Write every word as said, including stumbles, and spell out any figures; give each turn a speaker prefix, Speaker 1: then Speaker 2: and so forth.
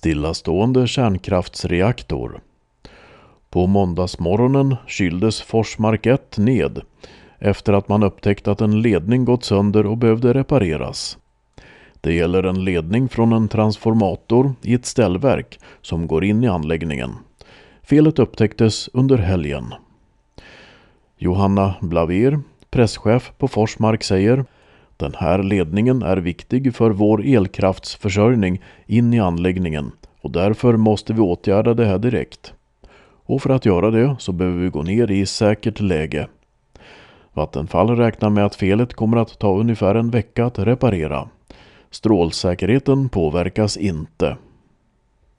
Speaker 1: Stillastående kärnkraftsreaktor. På måndagsmorgonen kyldes Forsmark ett ned efter att man upptäckt att en ledning gått sönder och behövde repareras. Det gäller en ledning från en transformator i ett ställverk som går in i anläggningen. Felet upptäcktes under helgen. Johanna Blaver, presschef på Forsmark, säger: Den här ledningen är viktig för vår elkraftsförsörjning in i anläggningen och därför måste vi åtgärda det här direkt. Och för att göra det så behöver vi gå ner i säkert läge. Vattenfall räknar med att felet kommer att ta ungefär en vecka att reparera. Strålsäkerheten påverkas inte.